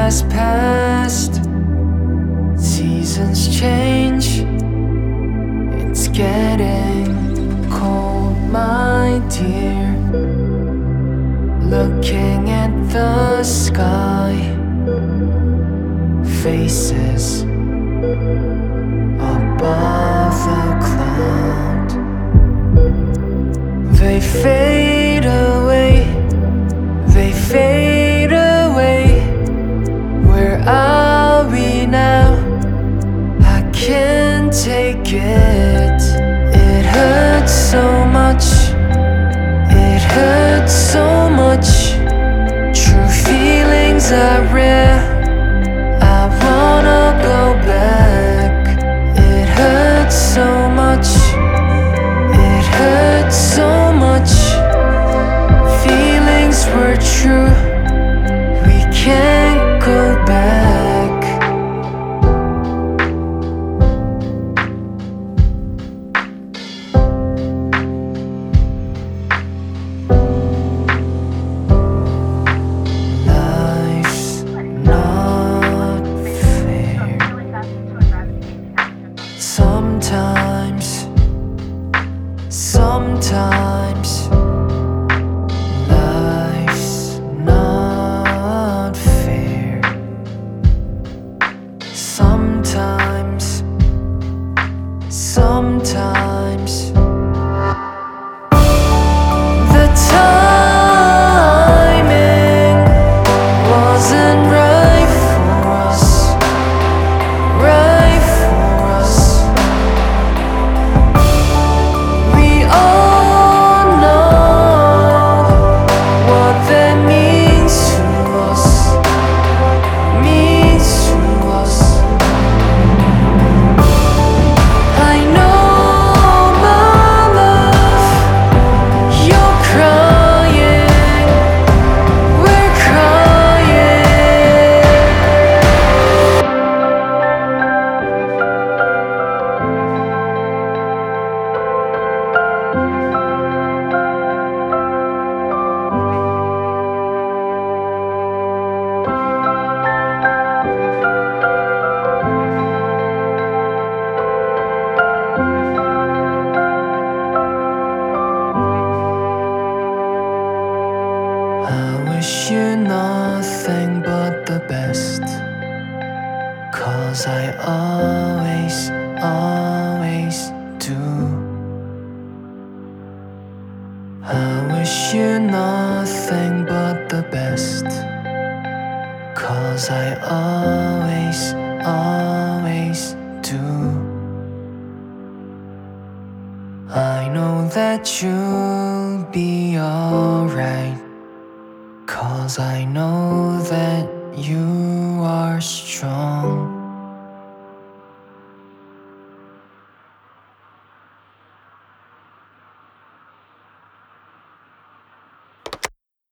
has passed. Seasons change. It's getting cold, my dear. Looking at the sky, faces above the cloud. They fade away, they fade away. Where are we now? I can't take it. It hurts so much, it hurts so much. True feelings are rare, I wanna go back. It hurts so much, it hurts so much. Feelings were true, we can't go back. Life's not fair. Sometimes life's not fair. Sometimes the timing wasn't right for us, right for us. We all know what that means to us, means to us. I know, my love, you're crying, we're crying. I wish you nothing but the best, 'cause I always do. I wish you nothing but the best, 'cause I always do. I know that you'll be alright, 'cause I know that you are strong.